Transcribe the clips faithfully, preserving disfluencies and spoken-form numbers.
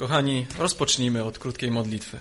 Kochani, rozpocznijmy od krótkiej modlitwy.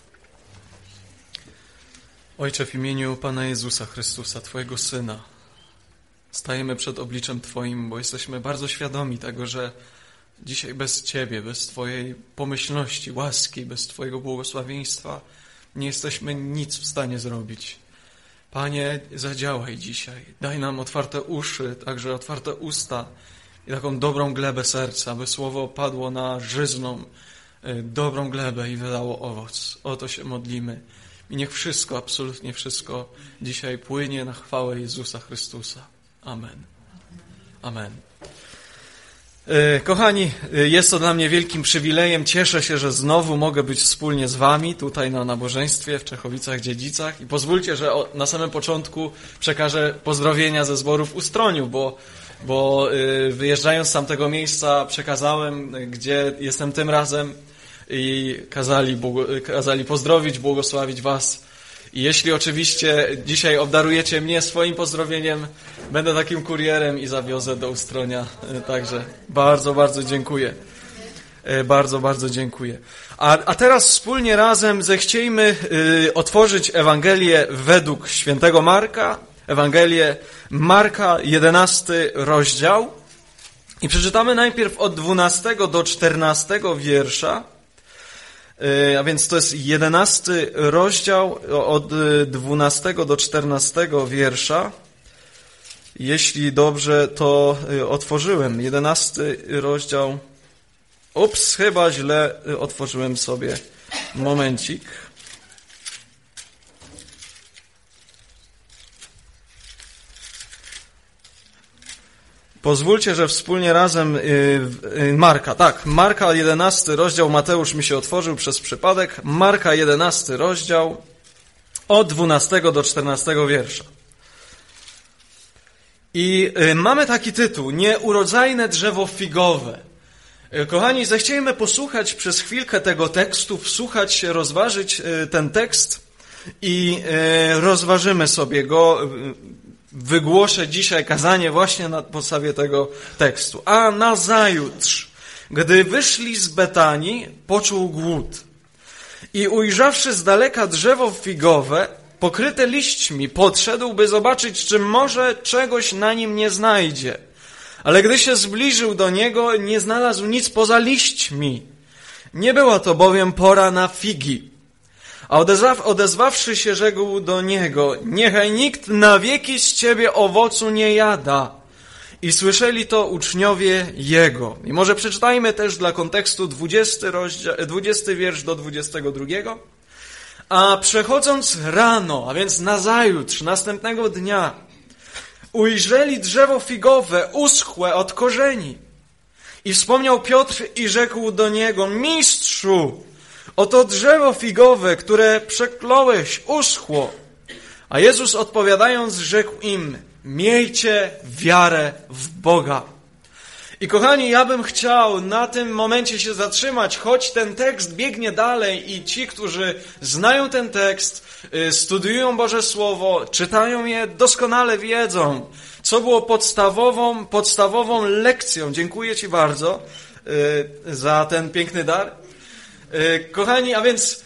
Ojcze, w imieniu Pana Jezusa Chrystusa, Twojego Syna, stajemy przed obliczem Twoim, bo jesteśmy bardzo świadomi tego, że dzisiaj bez Ciebie, bez Twojej pomyślności, łaski, bez Twojego błogosławieństwa nie jesteśmy nic w stanie zrobić. Panie, zadziałaj dzisiaj. Daj nam otwarte uszy, także otwarte usta i taką dobrą glebę serca, by słowo padło na żyzną, dobrą glebę i wydało owoc. O to się modlimy. I niech wszystko, absolutnie wszystko dzisiaj płynie na chwałę Jezusa Chrystusa. Amen. Amen. Kochani, jest to dla mnie wielkim przywilejem. Cieszę się, że znowu mogę być wspólnie z wami tutaj na nabożeństwie w Czechowicach-Dziedzicach. I pozwólcie, że na samym początku przekażę pozdrowienia ze zboru w Ustroniu, bo, bo wyjeżdżając z tamtego miejsca przekazałem, gdzie jestem tym razem i kazali, kazali pozdrowić, błogosławić was. I jeśli oczywiście dzisiaj obdarujecie mnie swoim pozdrowieniem, będę takim kurierem i zawiozę do Ustronia. Także bardzo, bardzo dziękuję. Bardzo, bardzo dziękuję. A, a teraz wspólnie razem zechciejmy y, otworzyć Ewangelię według świętego Marka. Ewangelię Marka, jedenasty rozdział. I przeczytamy najpierw od dwunastego do czternastego wiersza. A więc to jest jedenasty rozdział od dwunastego do czternastego wiersza. Jeśli dobrze to otworzyłem. jedenasty rozdział. Ups, chyba źle otworzyłem sobie. Momencik. Pozwólcie, że wspólnie razem Marka, tak, Marka jedenasty rozdział, Mateusz mi się otworzył przez przypadek, Marka jedenasty rozdział od dwunastego do czternastego wiersza. I mamy taki tytuł, Nieurodzajne drzewo figowe. Kochani, zechciejmy posłuchać przez chwilkę tego tekstu, wsłuchać się, rozważyć ten tekst i rozważymy sobie go. Wygłoszę dzisiaj kazanie właśnie na podstawie tego tekstu. A nazajutrz, gdy wyszli z Betanii, poczuł głód. I ujrzawszy z daleka drzewo figowe, pokryte liśćmi, podszedł, by zobaczyć, czy może czegoś na nim nie znajdzie. Ale gdy się zbliżył do niego, nie znalazł nic poza liśćmi. Nie była to bowiem pora na figi. A odezwaw, odezwawszy się, rzekł do niego, niechaj nikt na wieki z ciebie owocu nie jada. I słyszeli to uczniowie jego. I może przeczytajmy też dla kontekstu dwudziesty, rozdział, dwudziesty wiersz do dwudziestego drugiego. A przechodząc rano, a więc nazajutrz, następnego dnia, ujrzeli drzewo figowe uschłe od korzeni. I wspomniał Piotr i rzekł do niego, mistrzu, oto drzewo figowe, które przekląłeś, uschło. A Jezus odpowiadając rzekł im, miejcie wiarę w Boga. I kochani, ja bym chciał na tym momencie się zatrzymać, choć ten tekst biegnie dalej i ci, którzy znają ten tekst, studiują Boże Słowo, czytają je, doskonale wiedzą, co było podstawową, podstawową lekcją. Dziękuję Ci bardzo za ten piękny dar. Kochani, a więc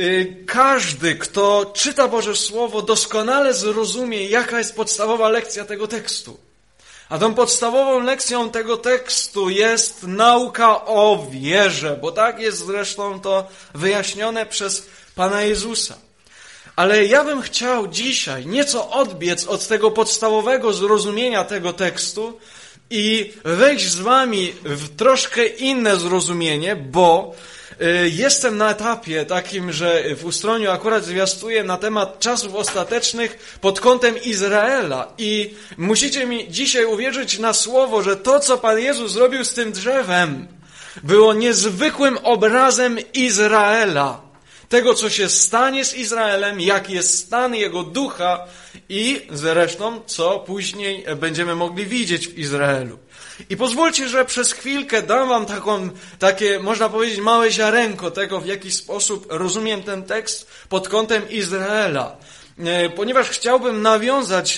każdy, kto czyta Boże Słowo, doskonale zrozumie, jaka jest podstawowa lekcja tego tekstu. A tą podstawową lekcją tego tekstu jest nauka o wierze, bo tak jest zresztą to wyjaśnione przez Pana Jezusa. Ale ja bym chciał dzisiaj nieco odbiec od tego podstawowego zrozumienia tego tekstu i wejść z wami w troszkę inne zrozumienie, bo jestem na etapie takim, że w Ustroniu akurat zwiastuję na temat czasów ostatecznych pod kątem Izraela i musicie mi dzisiaj uwierzyć na słowo, że to, co Pan Jezus zrobił z tym drzewem, było niezwykłym obrazem Izraela. Tego, co się stanie z Izraelem, jaki jest stan jego ducha i zresztą, co później będziemy mogli widzieć w Izraelu. I pozwólcie, że przez chwilkę dam wam taką, takie, można powiedzieć, małe ziarenko tego, w jaki sposób rozumiem ten tekst pod kątem Izraela. Ponieważ chciałbym nawiązać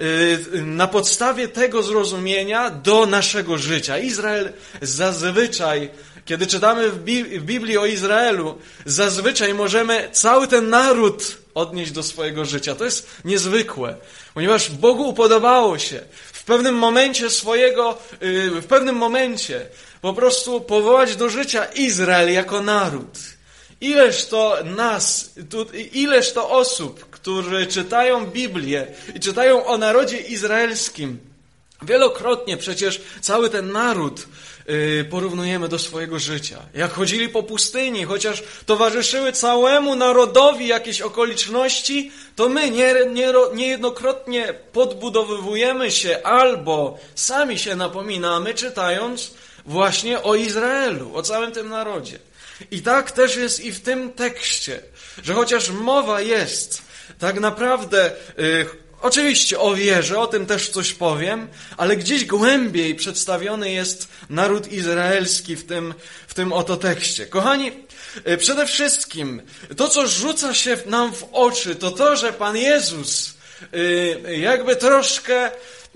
na podstawie tego zrozumienia do naszego życia. Izrael zazwyczaj Kiedy czytamy w Biblii o Izraelu, zazwyczaj możemy cały ten naród odnieść do swojego życia. To jest niezwykłe, ponieważ Bogu upodobało się w pewnym momencie swojego, w pewnym momencie po prostu powołać do życia Izrael jako naród. Ileż to nas, ileż to osób, którzy czytają Biblię i czytają o narodzie izraelskim. Wielokrotnie przecież cały ten naród porównujemy do swojego życia. Jak chodzili po pustyni, chociaż towarzyszyły całemu narodowi jakieś okoliczności, to my nie, nie, niejednokrotnie podbudowywujemy się albo sami się napominamy, czytając właśnie o Izraelu, o całym tym narodzie. I tak też jest i w tym tekście, że chociaż mowa jest tak naprawdę yy, oczywiście o wierze, o tym też coś powiem, ale gdzieś głębiej przedstawiony jest naród izraelski w tym, w tym oto tekście. Kochani, yy, przede wszystkim to, co rzuca się nam w oczy, to to, że Pan Jezus yy, jakby troszkę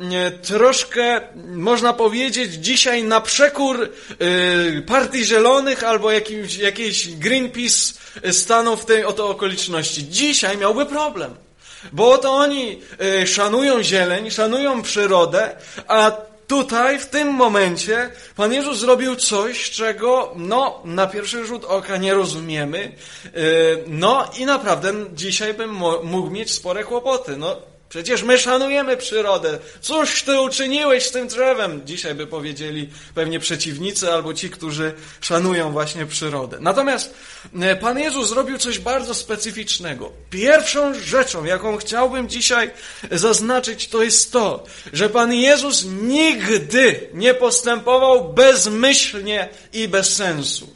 troszkę, można powiedzieć, dzisiaj na przekór y, Partii Zielonych albo jakimś, jakiejś Greenpeace stanął w tej oto okoliczności. Dzisiaj miałby problem, bo oto oni y, szanują zieleń, szanują przyrodę, a tutaj, w tym momencie, Pan Jezus zrobił coś, czego, no, na pierwszy rzut oka nie rozumiemy, y, no i naprawdę dzisiaj bym mógł mieć spore kłopoty, no. Przecież my szanujemy przyrodę. Cóż ty uczyniłeś z tym drzewem? Dzisiaj by powiedzieli pewnie przeciwnicy albo ci, którzy szanują właśnie przyrodę. Natomiast Pan Jezus zrobił coś bardzo specyficznego. Pierwszą rzeczą, jaką chciałbym dzisiaj zaznaczyć, to jest to, że Pan Jezus nigdy nie postępował bezmyślnie i bez sensu.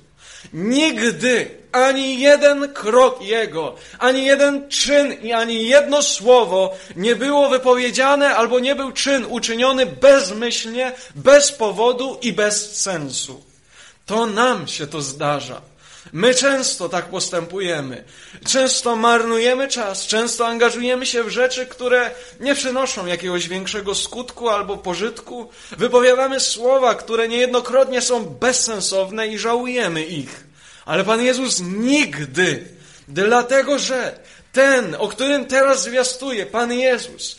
Nigdy ani jeden krok Jego, ani jeden czyn i ani jedno słowo nie było wypowiedziane albo nie był czyn uczyniony bezmyślnie, bez powodu i bez sensu. To nam się to zdarza. My często tak postępujemy. Często marnujemy czas, często angażujemy się w rzeczy, które nie przynoszą jakiegoś większego skutku albo pożytku. Wypowiadamy słowa, które niejednokrotnie są bezsensowne i żałujemy ich. Ale Pan Jezus nigdy, dlatego że ten, o którym teraz zwiastuję, Pan Jezus,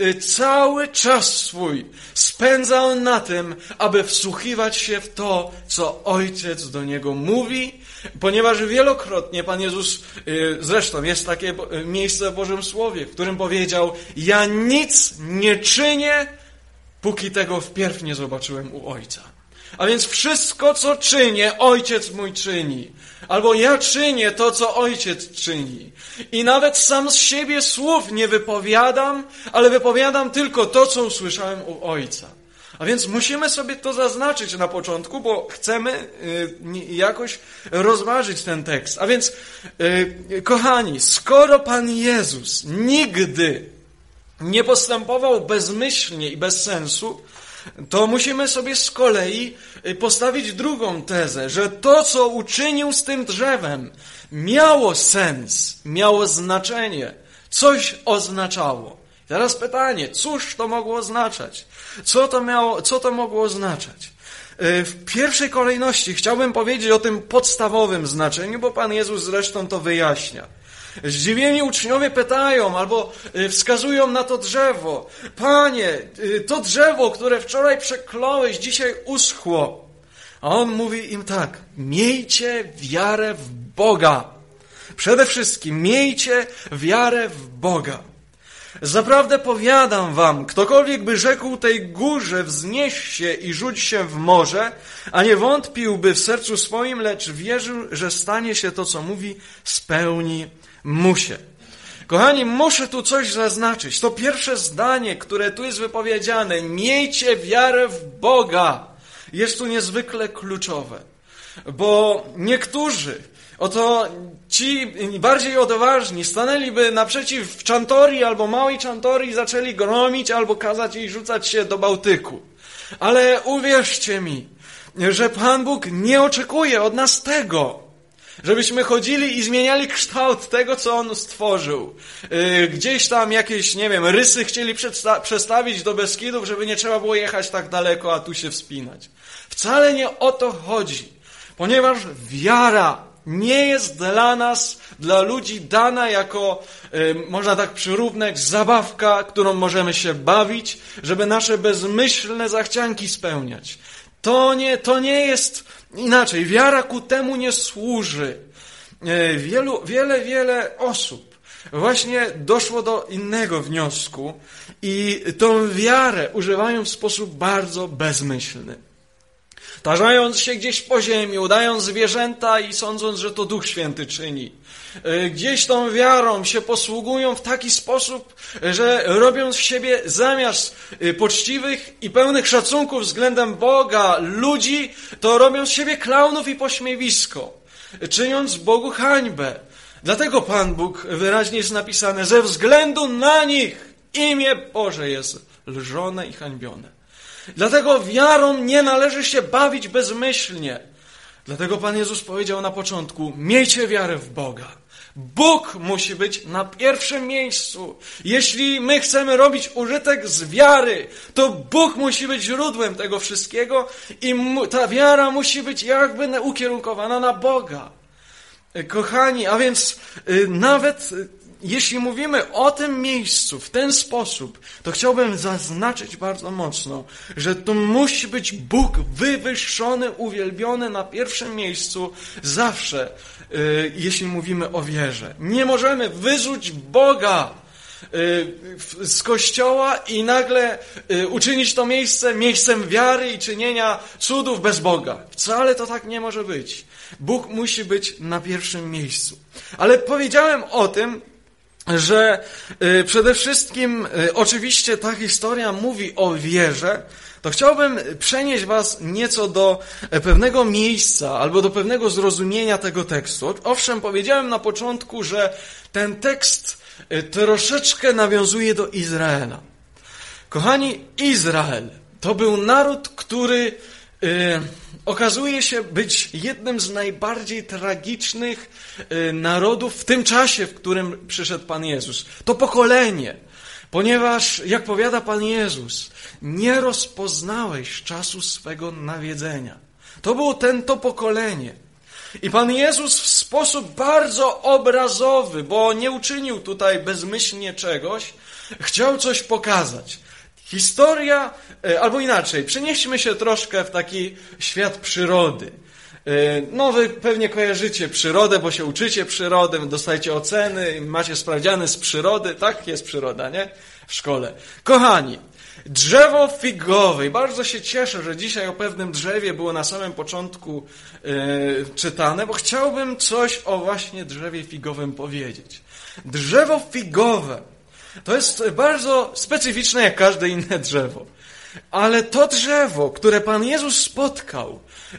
cały czas swój spędzał na tym, aby wsłuchiwać się w to, co Ojciec do Niego mówi, ponieważ wielokrotnie Pan Jezus, zresztą jest takie miejsce w Bożym Słowie, w którym powiedział: ja nic nie czynię, póki tego wpierw nie zobaczyłem u Ojca. A więc wszystko, co czynię, Ojciec mój czyni. Albo ja czynię to, co Ojciec czyni. I nawet sam z siebie słów nie wypowiadam, ale wypowiadam tylko to, co usłyszałem u Ojca. A więc musimy sobie to zaznaczyć na początku, bo chcemy y, jakoś rozważyć ten tekst. A więc, y, kochani, skoro Pan Jezus nigdy nie postępował bezmyślnie i bez sensu, to musimy sobie z kolei postawić drugą tezę, że to, co uczynił z tym drzewem, miało sens, miało znaczenie, coś oznaczało. Teraz pytanie, cóż to mogło oznaczać? Co to miało, co to mogło oznaczać? W pierwszej kolejności chciałbym powiedzieć o tym podstawowym znaczeniu, bo Pan Jezus zresztą to wyjaśnia. Zdziwieni uczniowie pytają albo wskazują na to drzewo: Panie, to drzewo, które wczoraj przekląłeś, dzisiaj uschło. A On mówi im tak: miejcie wiarę w Boga. Przede wszystkim miejcie wiarę w Boga. Zaprawdę powiadam wam, ktokolwiek by rzekł tej górze: wznieś się i rzuć się w morze, a nie wątpiłby w sercu swoim, lecz wierzył, że stanie się to, co mówi, spełni mu się. Kochani, muszę tu coś zaznaczyć. To pierwsze zdanie, które tu jest wypowiedziane: miejcie wiarę w Boga, jest tu niezwykle kluczowe. Bo niektórzy, oto ci bardziej odważni, stanęliby naprzeciw Czantorii albo małej Czantorii i zaczęli gromić albo kazać jej rzucać się do Bałtyku. Ale uwierzcie mi, że Pan Bóg nie oczekuje od nas tego, żebyśmy chodzili i zmieniali kształt tego, co On stworzył. Yy, gdzieś tam jakieś, nie wiem, rysy chcieli przedsta- przestawić do Beskidów, żeby nie trzeba było jechać tak daleko, a tu się wspinać. Wcale nie o to chodzi. Ponieważ wiara nie jest dla nas, dla ludzi dana jako, y, można tak przyrównać, zabawka, którą możemy się bawić, żeby nasze bezmyślne zachcianki spełniać. To nie, to nie jest inaczej. Wiara ku temu nie służy. Y, wielu, wiele, wiele osób właśnie doszło do innego wniosku i tą wiarę używają w sposób bardzo bezmyślny. Tarzając się gdzieś po ziemi, udając zwierzęta i sądząc, że to Duch Święty czyni. Gdzieś tą wiarą się posługują w taki sposób, że robią z siebie zamiast poczciwych i pełnych szacunku względem Boga, ludzi, to robią z siebie klaunów i pośmiewisko, czyniąc Bogu hańbę. Dlatego Pan Bóg wyraźnie jest napisane, ze względu na nich imię Boże jest lżone i hańbione. Dlatego wiarą nie należy się bawić bezmyślnie. Dlatego Pan Jezus powiedział na początku, miejcie wiarę w Boga. Bóg musi być na pierwszym miejscu. Jeśli my chcemy robić użytek z wiary, to Bóg musi być źródłem tego wszystkiego i ta wiara musi być jakby ukierunkowana na Boga. Kochani, a więc y, nawet y, jeśli mówimy o tym miejscu w ten sposób, to chciałbym zaznaczyć bardzo mocno, że to musi być Bóg wywyższony, uwielbiony na pierwszym miejscu zawsze, y, jeśli mówimy o wierze. Nie możemy wyrzucić Boga y, z kościoła i nagle y, uczynić to miejsce miejscem wiary i czynienia cudów bez Boga. Wcale to tak nie może być. Bóg musi być na pierwszym miejscu. Ale powiedziałem o tym, że y, przede wszystkim y, oczywiście ta historia mówi o wierze, to chciałbym przenieść was nieco do pewnego miejsca albo do pewnego zrozumienia tego tekstu. Owszem, powiedziałem na początku, że ten tekst y, troszeczkę nawiązuje do Izraela. Kochani, Izrael to był naród, który y, okazuje się być jednym z najbardziej tragicznych y, narodów w tym czasie, w którym przyszedł Pan Jezus. To pokolenie, ponieważ, jak powiada Pan Jezus, nie rozpoznałeś czasu swego nawiedzenia. To było ten, to pokolenie. I Pan Jezus w sposób bardzo obrazowy, bo nie uczynił tutaj bezmyślnie czegoś, chciał coś pokazać. Historia, albo inaczej, przenieśmy się troszkę w taki świat przyrody. No, wy pewnie kojarzycie przyrodę, bo się uczycie przyrody, dostajecie oceny, macie sprawdziany z przyrody, tak jest przyroda, nie? W szkole. Kochani, drzewo figowe, i bardzo się cieszę, że dzisiaj o pewnym drzewie było na samym początku yy, czytane, bo chciałbym coś o właśnie drzewie figowym powiedzieć. Drzewo figowe to jest bardzo specyficzne jak każde inne drzewo. Ale to drzewo, które Pan Jezus spotkał,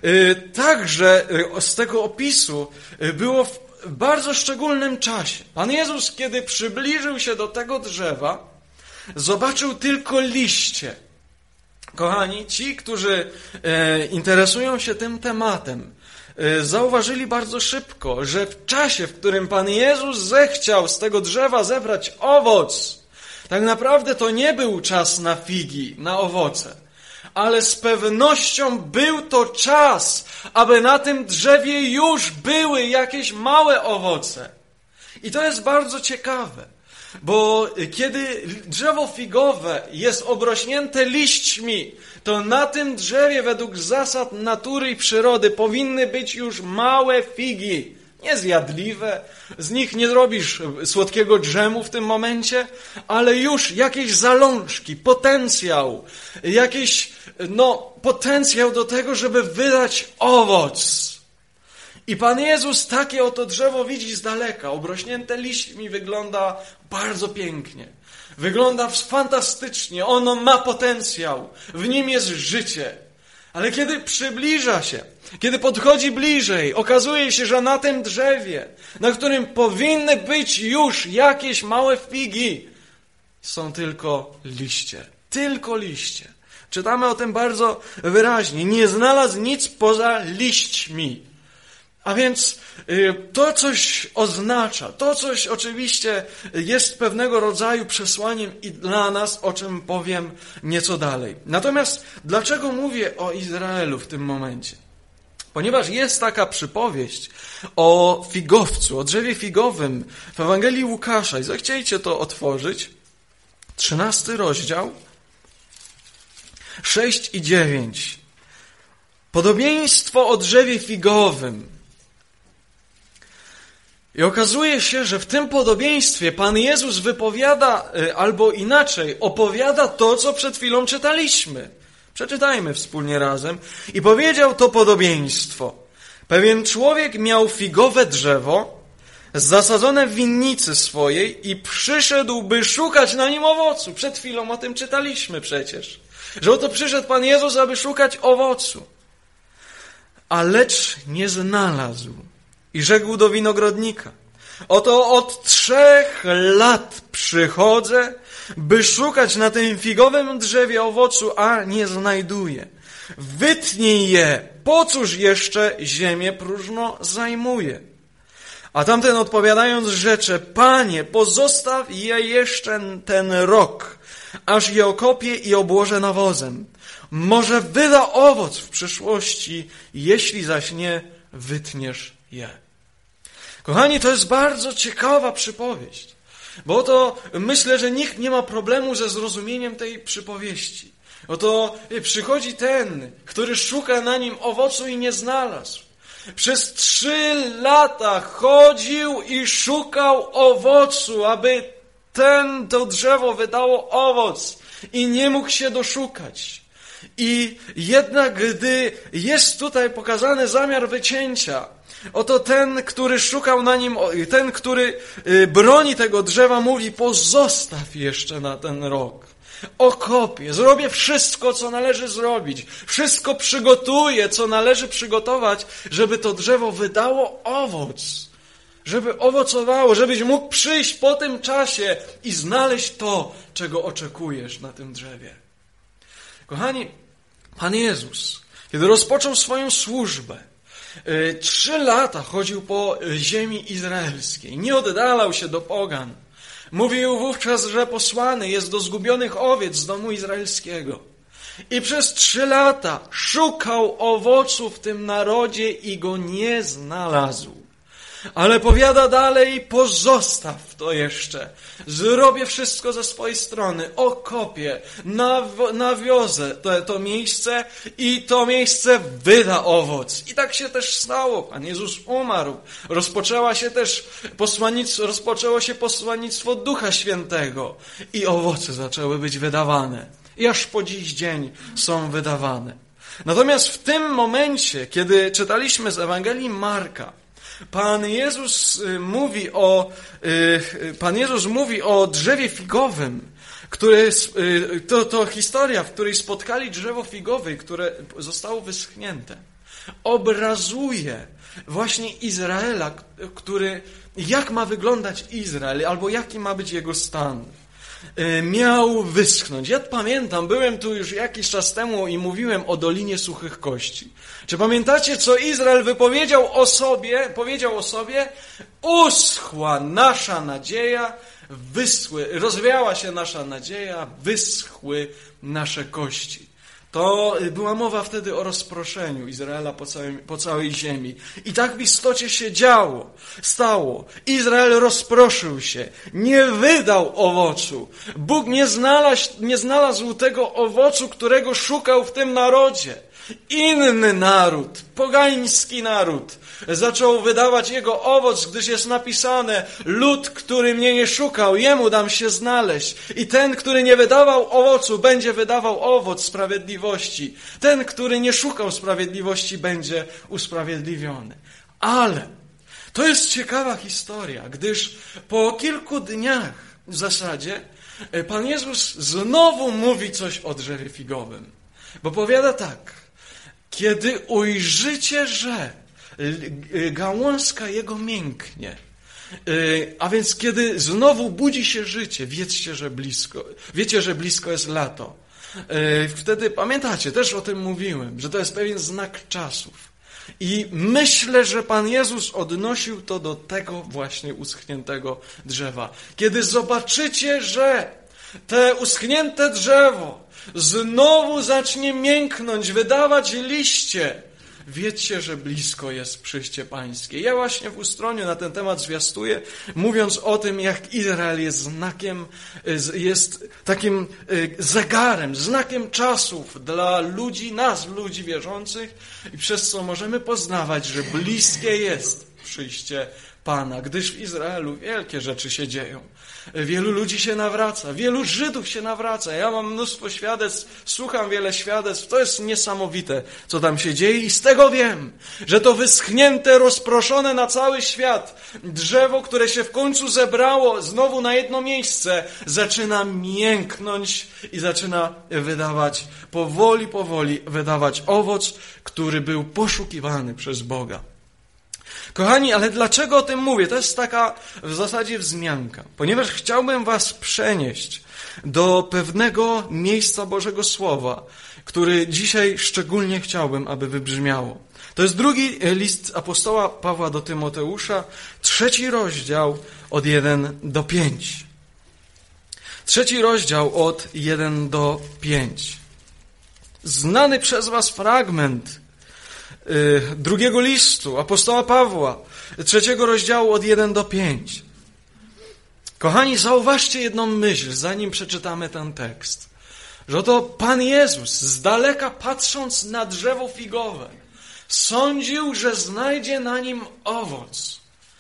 także z tego opisu było w bardzo szczególnym czasie. Pan Jezus, kiedy przybliżył się do tego drzewa, zobaczył tylko liście. Kochani, ci, którzy interesują się tym tematem, zauważyli bardzo szybko, że w czasie, w którym Pan Jezus zechciał z tego drzewa zebrać owoc, tak naprawdę to nie był czas na figi, na owoce, ale z pewnością był to czas, aby na tym drzewie już były jakieś małe owoce. I to jest bardzo ciekawe, bo kiedy drzewo figowe jest obrośnięte liśćmi, to na tym drzewie według zasad natury i przyrody powinny być już małe figi. Niezjadliwe, z nich nie zrobisz słodkiego dżemu w tym momencie, ale już jakieś zalążki, potencjał, jakiś, no, potencjał do tego, żeby wydać owoc. I Pan Jezus takie oto drzewo widzi z daleka, obrośnięte liśćmi, wygląda bardzo pięknie. Wygląda fantastycznie, ono ma potencjał, w nim jest życie. Ale kiedy przybliża się, kiedy podchodzi bliżej, okazuje się, że na tym drzewie, na którym powinny być już jakieś małe figi, są tylko liście. Tylko liście. Czytamy o tym bardzo wyraźnie. Nie znalazł nic poza liśćmi. A więc to coś oznacza, to coś oczywiście jest pewnego rodzaju przesłaniem i dla nas, o czym powiem nieco dalej. Natomiast dlaczego mówię o Izraelu w tym momencie? Ponieważ jest taka przypowieść o figowcu, o drzewie figowym w Ewangelii Łukasza. I zechciejcie to otworzyć. Trzynasty rozdział, sześć i dziewięć. Podobieństwo o drzewie figowym. I okazuje się, że w tym podobieństwie Pan Jezus wypowiada, albo inaczej, opowiada to, co przed chwilą czytaliśmy. Przeczytajmy wspólnie razem. I powiedział to podobieństwo. Pewien człowiek miał figowe drzewo zasadzone w winnicy swojej i przyszedł, by szukać na nim owocu. Przed chwilą o tym czytaliśmy przecież. Że oto przyszedł Pan Jezus, aby szukać owocu. A lecz nie znalazł. I rzekł do winogrodnika: oto od trzech lat przychodzę, by szukać na tym figowym drzewie owocu, a nie znajduję. Wytnij je, po cóż jeszcze ziemię próżno zajmuje? A tamten odpowiadając rzecze: Panie, pozostaw je jeszcze ten rok, aż je okopię i obłożę nawozem. Może wyda owoc w przyszłości, jeśli zaś nie, wytniesz je. Kochani, to jest bardzo ciekawa przypowieść, bo to myślę, że nikt nie ma problemu ze zrozumieniem tej przypowieści. Oto przychodzi ten, który szuka na nim owocu i nie znalazł. Przez trzy lata chodził i szukał owocu, aby ten, to drzewo wydało owoc i nie mógł się doszukać. I jednak gdy jest tutaj pokazany zamiar wycięcia, oto ten, który szukał na nim, ten, który broni tego drzewa, mówi: pozostaw jeszcze na ten rok. Okopię, zrobię wszystko, co należy zrobić. Wszystko przygotuję, co należy przygotować, żeby to drzewo wydało owoc. Żeby owocowało, żebyś mógł przyjść po tym czasie i znaleźć to, czego oczekujesz na tym drzewie. Kochani, Pan Jezus, kiedy rozpoczął swoją służbę, trzy lata chodził po ziemi izraelskiej, nie oddalał się do pogan. Mówił wówczas, że posłany jest do zgubionych owiec z domu izraelskiego. I przez trzy lata szukał owocu w tym narodzie i go nie znalazł. Ale powiada dalej: pozostaw to jeszcze. Zrobię wszystko ze swojej strony. Okopię, naw- nawiozę to, to miejsce i to miejsce wyda owoc. I tak się też stało. Pan Jezus umarł. Rozpoczęła się też posłannictwo, rozpoczęło się posłannictwo Ducha Świętego. I owoce zaczęły być wydawane. I aż po dziś dzień są wydawane. Natomiast w tym momencie, kiedy czytaliśmy z Ewangelii Marka, Pan Jezus mówi o, Pan Jezus mówi o drzewie figowym, które, to, to historia, w której spotkali drzewo figowe, które zostało wyschnięte. Obrazuje właśnie Izraela, który, jak ma wyglądać Izrael, albo jaki ma być jego stan. Miał wyschnąć. Ja pamiętam, byłem tu już jakiś czas temu i mówiłem o Dolinie Suchych Kości. Czy pamiętacie, co Izrael wypowiedział o sobie? Powiedział o sobie: uschła nasza nadzieja, wyschły, rozwiała się nasza nadzieja, wyschły nasze kości. To była mowa wtedy o rozproszeniu Izraela po, całym, po całej ziemi. I tak w istocie się działo, stało. Izrael rozproszył się, nie wydał owocu. Bóg nie znalazł, nie znalazł tego owocu, którego szukał w tym narodzie. Inny naród, pogański naród, zaczął wydawać jego owoc, gdyż jest napisane: lud, który mnie nie szukał, jemu dam się znaleźć. I ten, który nie wydawał owocu, będzie wydawał owoc sprawiedliwości. Ten, który nie szukał sprawiedliwości, będzie usprawiedliwiony. Ale to jest ciekawa historia, gdyż po kilku dniach w zasadzie Pan Jezus znowu mówi coś o drzewie figowym. Bo powiada tak: kiedy ujrzycie, że gałązka jego mięknie, a więc kiedy znowu budzi się życie, wiedzcie, że blisko, wiecie, że blisko jest lato. Wtedy, pamiętacie, też o tym mówiłem, że to jest pewien znak czasów. I myślę, że Pan Jezus odnosił to do tego właśnie uschniętego drzewa. Kiedy zobaczycie, że te uschnięte drzewo znowu zacznie mięknąć, wydawać liście, wiedzcie, że blisko jest przyjście pańskie. Ja właśnie w Ustroniu na ten temat zwiastuję, mówiąc o tym, jak Izrael jest znakiem, jest takim zegarem, znakiem czasów dla ludzi, nas, ludzi wierzących, i przez co możemy poznawać, że bliskie jest przyjście Pana, gdyż w Izraelu wielkie rzeczy się dzieją. Wielu ludzi się nawraca, wielu Żydów się nawraca. Ja mam mnóstwo świadectw, słucham wiele świadectw. To jest niesamowite, co tam się dzieje i z tego wiem, że to wyschnięte, rozproszone na cały świat drzewo, które się w końcu zebrało znowu na jedno miejsce, zaczyna mięknąć i zaczyna wydawać, powoli, powoli wydawać owoc, który był poszukiwany przez Boga. Kochani, ale dlaczego o tym mówię? To jest taka w zasadzie wzmianka, ponieważ chciałbym was przenieść do pewnego miejsca Bożego Słowa, który dzisiaj szczególnie chciałbym, aby wybrzmiało. To jest drugi list apostoła Pawła do Tymoteusza, trzeci rozdział od jeden do pięć. Trzeci rozdział od jeden do pięć. Znany przez was fragment drugiego listu apostoła Pawła, trzeciego rozdziału od jeden do pięć. Kochani, zauważcie jedną myśl, zanim przeczytamy ten tekst. Że oto Pan Jezus, z daleka patrząc na drzewo figowe, sądził, że znajdzie na nim owoc.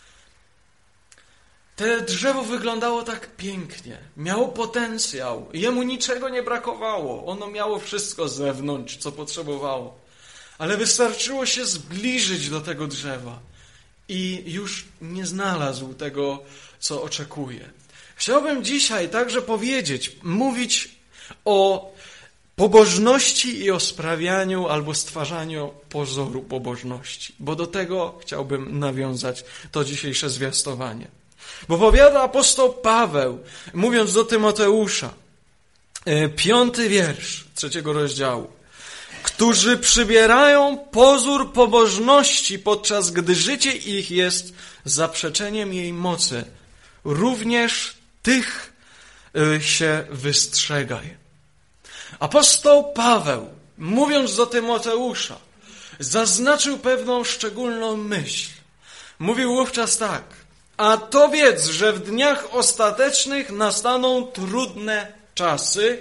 To drzewo wyglądało tak pięknie, miało potencjał, jemu niczego nie brakowało, ono miało wszystko z zewnątrz, co potrzebowało. Ale wystarczyło się zbliżyć do tego drzewa i już nie znalazł tego, co oczekuje. Chciałbym dzisiaj także powiedzieć, mówić o pobożności i o sprawianiu albo stwarzaniu pozoru pobożności, bo do tego chciałbym nawiązać to dzisiejsze zwiastowanie. Bo powiada apostoł Paweł, mówiąc do Tymoteusza, piąty wiersz trzeciego rozdziału, którzy przybierają pozór pobożności, podczas gdy życie ich jest zaprzeczeniem jej mocy. Również tych się wystrzegaj. Apostoł Paweł, mówiąc do Tymoteusza, zaznaczył pewną szczególną myśl. Mówił wówczas tak: a to wiedz, że w dniach ostatecznych nastaną trudne czasy,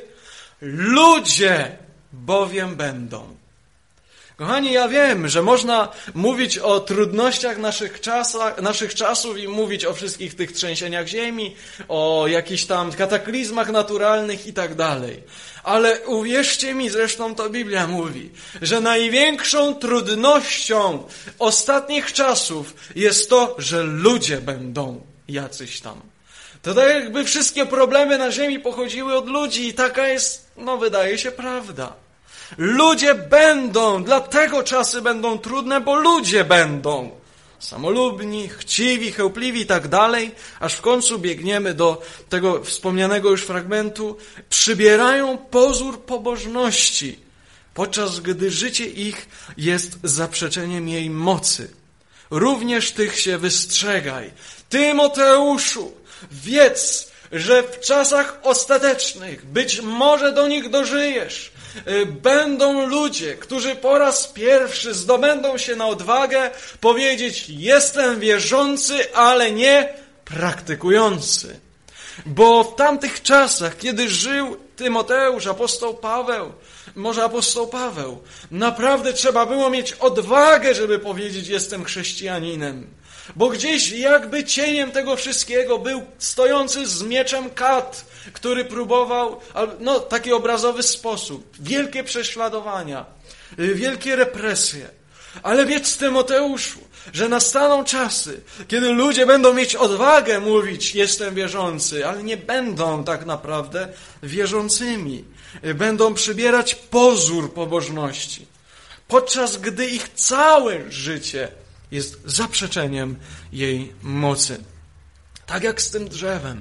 ludzie bowiem będą. Kochani, ja wiem, że można mówić o trudnościach naszych, czasach, naszych czasów i mówić o wszystkich tych trzęsieniach ziemi, o jakichś tam kataklizmach naturalnych i tak dalej. Ale uwierzcie mi, zresztą to Biblia mówi, że największą trudnością ostatnich czasów jest to, że ludzie będą jacyś tam. To tak jakby wszystkie problemy na ziemi pochodziły od ludzi i taka jest, no wydaje się, prawda. Ludzie będą, dlatego czasy będą trudne, bo ludzie będą samolubni, chciwi, chełpliwi i tak dalej, aż w końcu biegniemy do tego wspomnianego już fragmentu. Przybierają pozór pobożności, podczas gdy życie ich jest zaprzeczeniem jej mocy. Również tych się wystrzegaj. Tymoteuszu, wiedz, że w czasach ostatecznych, być może do nich dożyjesz, będą ludzie, którzy po raz pierwszy zdobędą się na odwagę powiedzieć: jestem wierzący, ale nie praktykujący. Bo w tamtych czasach, kiedy żył Tymoteusz, apostoł Paweł, może apostoł Paweł, naprawdę trzeba było mieć odwagę, żeby powiedzieć: jestem chrześcijaninem. Bo gdzieś jakby cieniem tego wszystkiego był stojący z mieczem kat, który próbował, no taki obrazowy sposób, wielkie prześladowania, wielkie represje. Ale wiedz, Tymoteuszu, że nastaną czasy, kiedy ludzie będą mieć odwagę mówić: jestem wierzący, ale nie będą tak naprawdę wierzącymi. Będą przybierać pozór pobożności, podczas gdy ich całe życie jest zaprzeczeniem jej mocy. Tak jak z tym drzewem.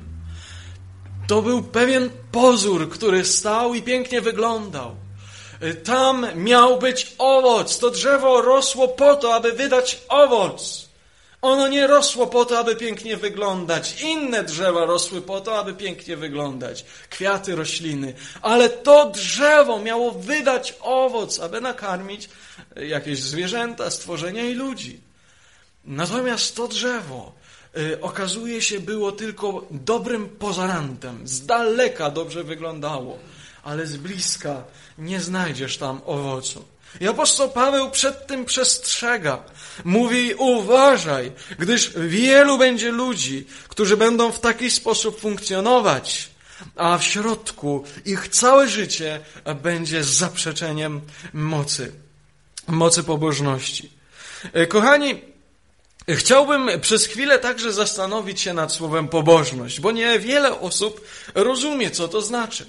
To był pewien pozór, który stał i pięknie wyglądał. Tam miał być owoc. To drzewo rosło po to, aby wydać owoc. Ono nie rosło po to, aby pięknie wyglądać. Inne drzewa rosły po to, aby pięknie wyglądać. Kwiaty, rośliny. Ale to drzewo miało wydać owoc, aby nakarmić jakieś zwierzęta, stworzenia i ludzi. Natomiast to drzewo y, okazuje się było tylko dobrym pozarantem. Z daleka dobrze wyglądało, ale z bliska nie znajdziesz tam owocu. I apostoł Paweł przed tym przestrzega. Mówi, uważaj, gdyż wielu będzie ludzi, którzy będą w taki sposób funkcjonować, a w środku ich całe życie będzie zaprzeczeniem mocy, mocy pobożności. Kochani, chciałbym przez chwilę także zastanowić się nad słowem pobożność, bo niewiele osób rozumie, co to znaczy.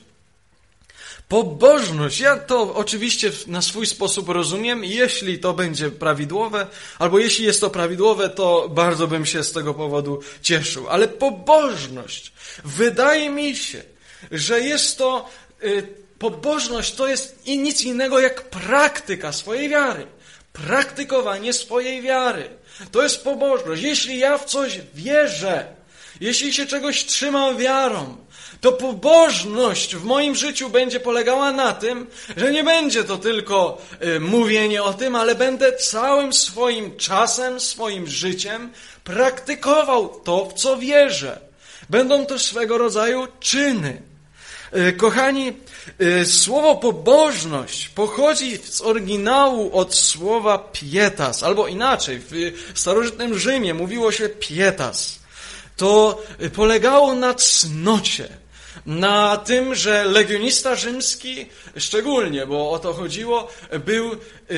Pobożność, ja to oczywiście na swój sposób rozumiem, jeśli to będzie prawidłowe, albo jeśli jest to prawidłowe, to bardzo bym się z tego powodu cieszył. Ale pobożność, wydaje mi się, że jest to, y, pobożność to jest i nic innego jak praktyka swojej wiary. Praktykowanie swojej wiary. To jest pobożność. Jeśli ja w coś wierzę, jeśli się czegoś trzymam wiarą, to pobożność w moim życiu będzie polegała na tym, że nie będzie to tylko y, mówienie o tym, ale będę całym swoim czasem, swoim życiem praktykował to, w co wierzę. Będą to swego rodzaju czyny. Y, kochani, y, słowo pobożność pochodzi z oryginału od słowa pietas, albo inaczej, w starożytnym Rzymie mówiło się pietas. To polegało na cnocie. Na tym, że legionista rzymski, szczególnie, bo o to chodziło, był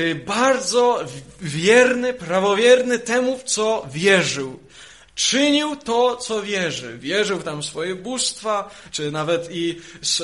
bardzo wierny, prawowierny temu, w co wierzył. Czynił to, co wierzy. Wierzył tam w swoje bóstwa, czy nawet i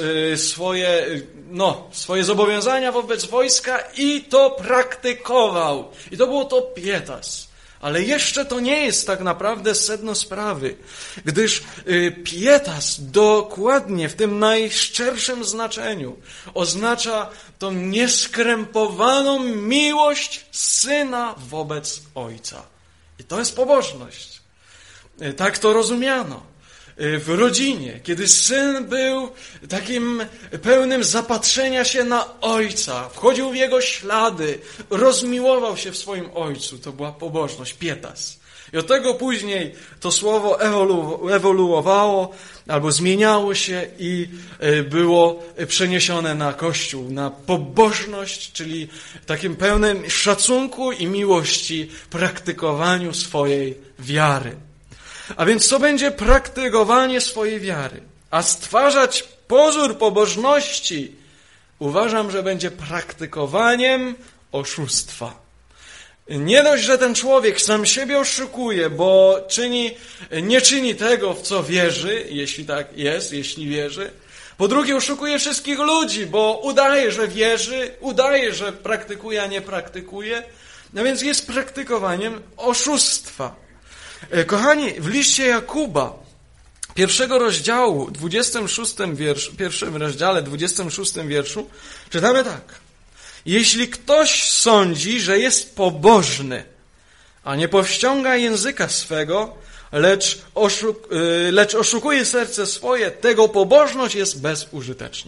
swoje, no, swoje zobowiązania wobec wojska i to praktykował. I to było to pietas. Ale jeszcze to nie jest tak naprawdę sedno sprawy, gdyż pietas dokładnie w tym najszczerszym znaczeniu oznacza tą nieskrępowaną miłość syna wobec ojca. I to jest pobożność. Tak to rozumiano. W rodzinie, kiedy syn był takim pełnym zapatrzenia się na ojca, wchodził w jego ślady, rozmiłował się w swoim ojcu, to była pobożność, pietas. I od tego później to słowo ewolu, ewoluowało, albo zmieniało się i było przeniesione na Kościół, na pobożność, czyli takim pełnym szacunku i miłości praktykowaniu swojej wiary. A więc co będzie praktykowanie swojej wiary? A stwarzać pozór pobożności uważam, że będzie praktykowaniem oszustwa. Nie dość, że ten człowiek sam siebie oszukuje, bo czyni, nie czyni tego, w co wierzy, jeśli tak jest, jeśli wierzy. Po drugie, oszukuje wszystkich ludzi, bo udaje, że wierzy, udaje, że praktykuje, a nie praktykuje. No więc jest praktykowaniem oszustwa. Kochani, w liście Jakuba, pierwszego rozdziału, dwudziestym szóstym wierszu, pierwszym rozdziale, dwudziestym szóstym wierszu, czytamy tak. Jeśli ktoś sądzi, że jest pobożny, a nie powściąga języka swego, lecz, oszuk, lecz oszukuje serce swoje, tego pobożność jest bezużyteczna.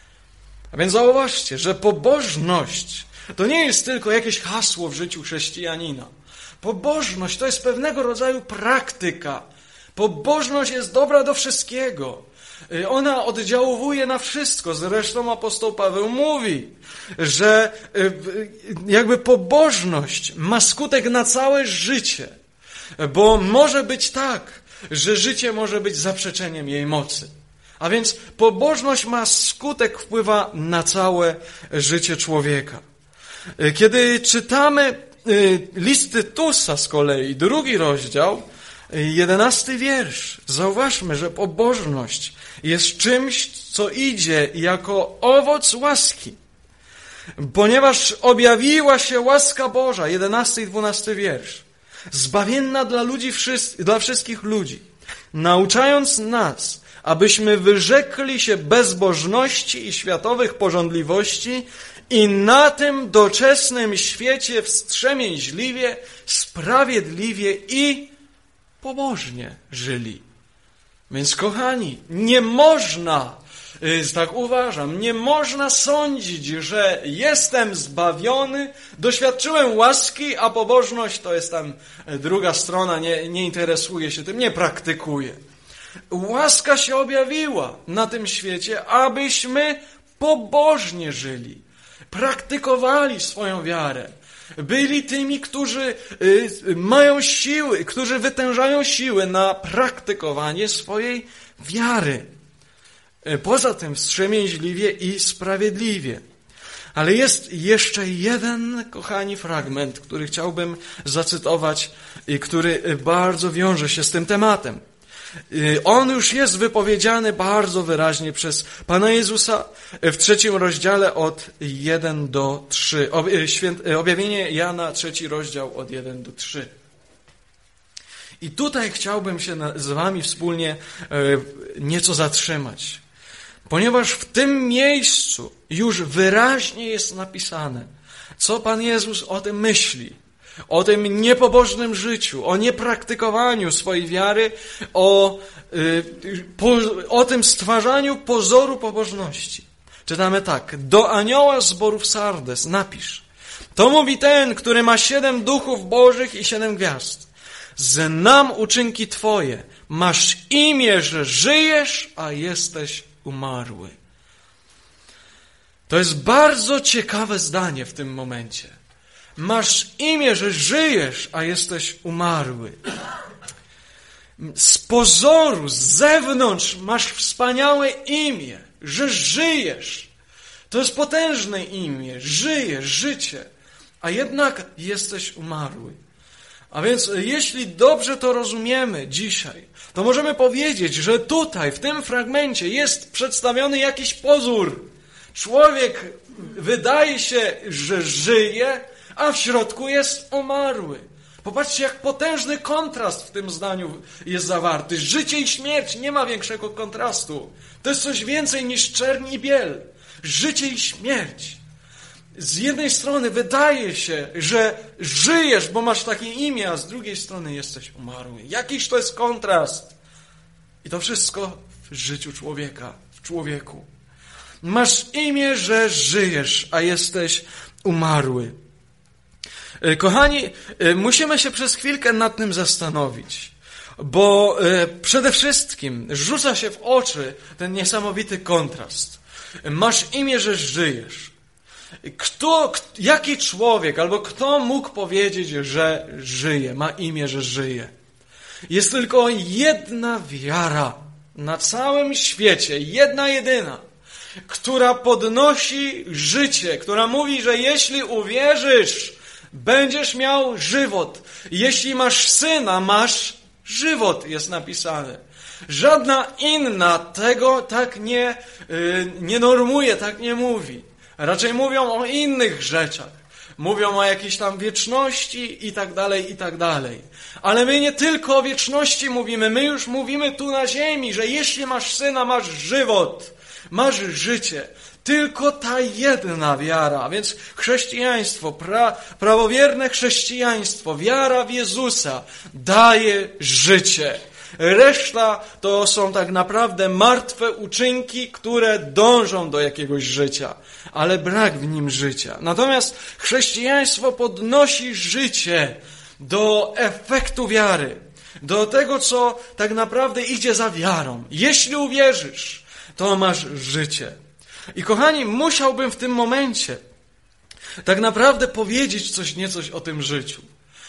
A więc zauważcie, że pobożność to nie jest tylko jakieś hasło w życiu chrześcijanina. Pobożność to jest pewnego rodzaju praktyka. Pobożność jest dobra do wszystkiego. Ona oddziałuje na wszystko. Zresztą apostoł Paweł mówi, że jakby pobożność ma skutek na całe życie. Bo może być tak, że życie może być zaprzeczeniem jej mocy. A więc pobożność ma skutek, wpływa na całe życie człowieka. Kiedy czytamy list Tytusa z kolei, drugi rozdział, jedenasty wiersz. Zauważmy, że pobożność jest czymś, co idzie jako owoc łaski. Ponieważ objawiła się łaska Boża, jedenasty i dwunasty wiersz, zbawienna dla ludzi, dla wszystkich ludzi, nauczając nas, abyśmy wyrzekli się bezbożności i światowych pożądliwości i na tym doczesnym świecie wstrzemięźliwie, sprawiedliwie i pobożnie żyli. Więc kochani, nie można, tak uważam, nie można sądzić, że jestem zbawiony, doświadczyłem łaski, a pobożność to jest tam druga strona, nie, nie interesuje się tym, nie praktykuje. Łaska się objawiła na tym świecie, abyśmy pobożnie żyli, praktykowali swoją wiarę. Byli tymi, którzy mają siły, którzy wytężają siły na praktykowanie swojej wiary. Poza tym wstrzemięźliwie i sprawiedliwie. Ale jest jeszcze jeden, kochani, fragment, który chciałbym zacytować i który bardzo wiąże się z tym tematem. On już jest wypowiedziany bardzo wyraźnie przez Pana Jezusa w trzecim rozdziale od jeden do trzech. Objawienie Jana, trzeci rozdział od jeden do trzech. I tutaj chciałbym się z wami wspólnie nieco zatrzymać, ponieważ w tym miejscu już wyraźnie jest napisane, co Pan Jezus o tym myśli. O tym niepobożnym życiu, o niepraktykowaniu swojej wiary, o, y, po, o tym stwarzaniu pozoru pobożności. Czytamy tak. Do anioła zborów Sardes napisz. To mówi ten, który ma siedem duchów bożych i siedem gwiazd. Znam uczynki Twoje. Masz imię, że żyjesz, a jesteś umarły. To jest bardzo ciekawe zdanie w tym momencie. Masz imię, że żyjesz, a jesteś umarły. Z pozoru, z zewnątrz masz wspaniałe imię, że żyjesz. To jest potężne imię, żyjesz, życie, a jednak jesteś umarły. A więc jeśli dobrze to rozumiemy dzisiaj, to możemy powiedzieć, że tutaj, w tym fragmencie jest przedstawiony jakiś pozór. Człowiek wydaje się, że żyje, a w środku jest umarły. Popatrzcie, jak potężny kontrast w tym zdaniu jest zawarty. Życie i śmierć, nie ma większego kontrastu. To jest coś więcej niż czerń i biel. Życie i śmierć. Z jednej strony wydaje się, że żyjesz, bo masz takie imię, a z drugiej strony jesteś umarły. Jakiś to jest kontrast. I to wszystko w życiu człowieka, w człowieku. Masz imię, że żyjesz, a jesteś umarły. Kochani, musimy się przez chwilkę nad tym zastanowić, bo przede wszystkim rzuca się w oczy ten niesamowity kontrast. Masz imię, że żyjesz. Kto, jaki człowiek albo kto mógł powiedzieć, że żyje, ma imię, że żyje? Jest tylko jedna wiara na całym świecie, jedna jedyna, która podnosi życie, która mówi, że jeśli uwierzysz, będziesz miał żywot. Jeśli masz syna, masz żywot, jest napisane. Żadna inna tego tak nie, yy, nie normuje, tak nie mówi. Raczej mówią o innych rzeczach. Mówią o jakiejś tam wieczności i tak dalej, i tak dalej. Ale my nie tylko o wieczności mówimy, my już mówimy tu na ziemi, że jeśli masz syna, masz żywot, masz życie. Tylko ta jedna wiara, a więc chrześcijaństwo, pra, prawowierne chrześcijaństwo, wiara w Jezusa daje życie. Reszta to są tak naprawdę martwe uczynki, które dążą do jakiegoś życia, ale brak w nim życia. Natomiast chrześcijaństwo podnosi życie do efektu wiary, do tego, co tak naprawdę idzie za wiarą. Jeśli uwierzysz, to masz życie. I kochani, musiałbym w tym momencie tak naprawdę powiedzieć coś niecoś o tym życiu.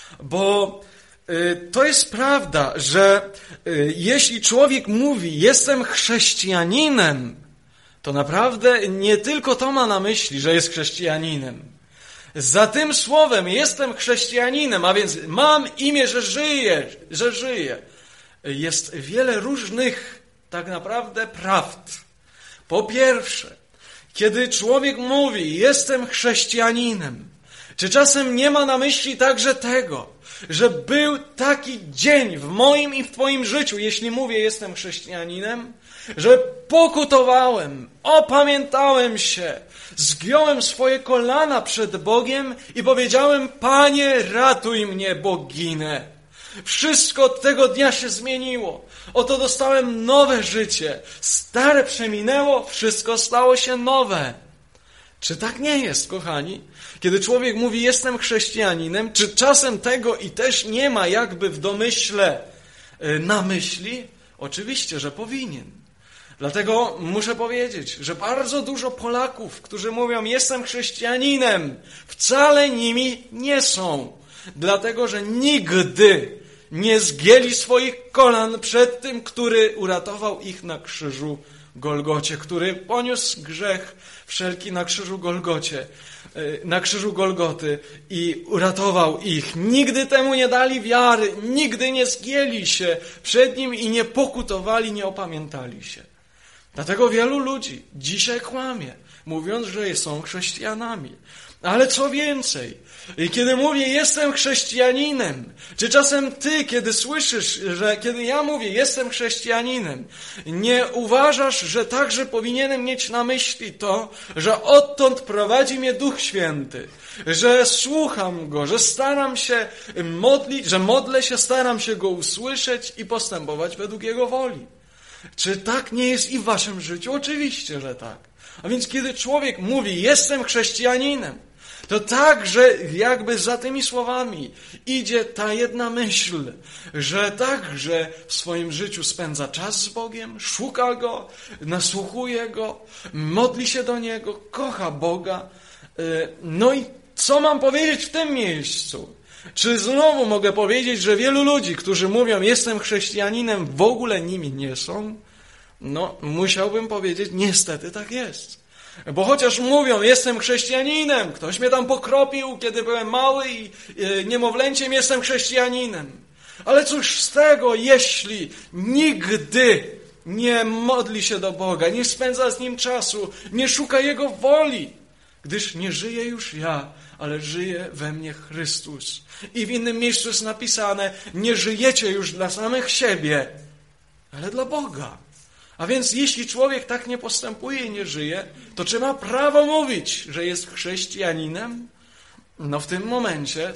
Bo y, to jest prawda, że y, jeśli człowiek mówi, jestem chrześcijaninem, to naprawdę nie tylko to ma na myśli, że jest chrześcijaninem. Za tym słowem jestem chrześcijaninem, a więc mam imię, że żyję, że żyję. Jest wiele różnych tak naprawdę prawd. Po pierwsze, kiedy człowiek mówi, jestem chrześcijaninem, czy czasem nie ma na myśli także tego, że był taki dzień w moim i w twoim życiu, jeśli mówię, jestem chrześcijaninem, że pokutowałem, opamiętałem się, zgiąłem swoje kolana przed Bogiem i powiedziałem, Panie, ratuj mnie, bo ginę. Wszystko od tego dnia się zmieniło. Oto dostałem nowe życie. Stare przeminęło, wszystko stało się nowe. Czy tak nie jest, kochani? Kiedy człowiek mówi, jestem chrześcijaninem, czy czasem tego i też nie ma jakby w domyśle na myśli? Oczywiście, że powinien. Dlatego muszę powiedzieć, że bardzo dużo Polaków, którzy mówią, jestem chrześcijaninem, wcale nimi nie są. Dlatego, że nigdy nie zgięli swoich kolan przed tym, który uratował ich na krzyżu Golgocie, który poniósł grzech wszelki na krzyżu Golgocie, na krzyżu Golgoty i uratował ich. Nigdy temu nie dali wiary, nigdy nie zgięli się przed nim i nie pokutowali, nie opamiętali się. Dlatego wielu ludzi dzisiaj kłamie, mówiąc, że są chrześcijanami. Ale co więcej, kiedy mówię, jestem chrześcijaninem, czy czasem ty, kiedy słyszysz, że kiedy ja mówię, jestem chrześcijaninem, nie uważasz, że także powinienem mieć na myśli to, że odtąd prowadzi mnie Duch Święty, że słucham Go, że staram się modlić, że modlę się, staram się Go usłyszeć i postępować według Jego woli. Czy tak nie jest i w waszym życiu? Oczywiście, że tak. A więc kiedy człowiek mówi, jestem chrześcijaninem, to także jakby za tymi słowami idzie ta jedna myśl, że także w swoim życiu spędza czas z Bogiem, szuka Go, nasłuchuje Go, modli się do Niego, kocha Boga. No i co mam powiedzieć w tym miejscu? Czy znowu mogę powiedzieć, że wielu ludzi, którzy mówią, jestem chrześcijaninem, w ogóle nimi nie są? No, musiałbym powiedzieć, niestety tak jest. Bo chociaż mówią, jestem chrześcijaninem, ktoś mnie tam pokropił, kiedy byłem mały i niemowlęciem, jestem chrześcijaninem. Ale cóż z tego, jeśli nigdy nie modli się do Boga, nie spędza z Nim czasu, nie szuka Jego woli, gdyż nie żyję już ja, ale żyje we mnie Chrystus. I w innym miejscu jest napisane, nie żyjecie już dla samych siebie, ale dla Boga. A więc jeśli człowiek tak nie postępuje i nie żyje, to czy ma prawo mówić, że jest chrześcijaninem? No w tym momencie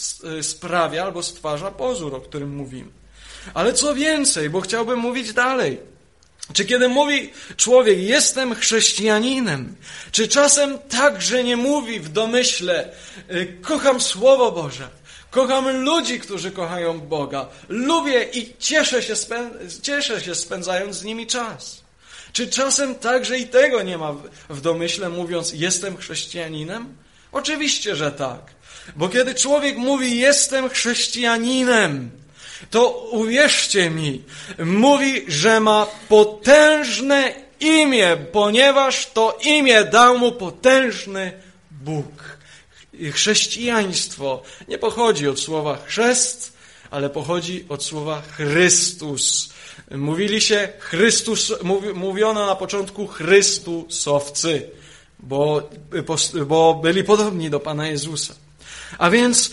sprawia albo stwarza pozór, o którym mówimy. Ale co więcej, bo chciałbym mówić dalej. Czy kiedy mówi człowiek, jestem chrześcijaninem, czy czasem także nie mówi w domyśle, kocham Słowo Boże, kocham ludzi, którzy kochają Boga, lubię i cieszę się, spę- cieszę się spędzając z nimi czas. Czy czasem także i tego nie ma w domyśle, mówiąc, jestem chrześcijaninem? Oczywiście, że tak. Bo kiedy człowiek mówi, jestem chrześcijaninem, to uwierzcie mi, mówi, że ma potężne imię, ponieważ to imię dał mu potężny Bóg. Chrześcijaństwo nie pochodzi od słowa chrzest, ale pochodzi od słowa Chrystus. Mówili się Chrystus, mówiono na początku Chrystusowcy, bo, bo byli podobni do Pana Jezusa. A więc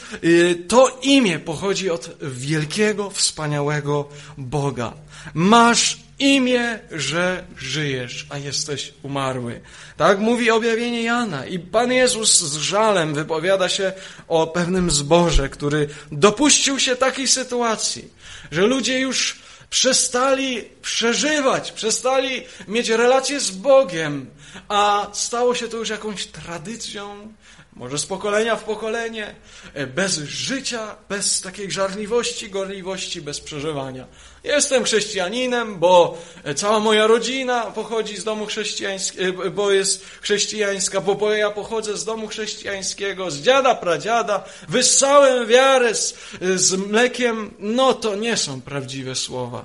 to imię pochodzi od wielkiego, wspaniałego Boga. Masz imię, że żyjesz, a jesteś umarły. Tak mówi objawienie Jana. I Pan Jezus z żalem wypowiada się o pewnym zborze, który dopuścił się takiej sytuacji, że ludzie już przestali przeżywać, przestali mieć relacje z Bogiem, a stało się to już jakąś tradycją, może z pokolenia w pokolenie, bez życia, bez takiej żarliwości, gorliwości, bez przeżywania. Jestem chrześcijaninem, bo cała moja rodzina pochodzi z domu chrześcijańskiego, bo jest chrześcijańska, bo ja pochodzę z domu chrześcijańskiego, z dziada, pradziada, wyssałem wiarę z, z mlekiem. No to nie są prawdziwe słowa.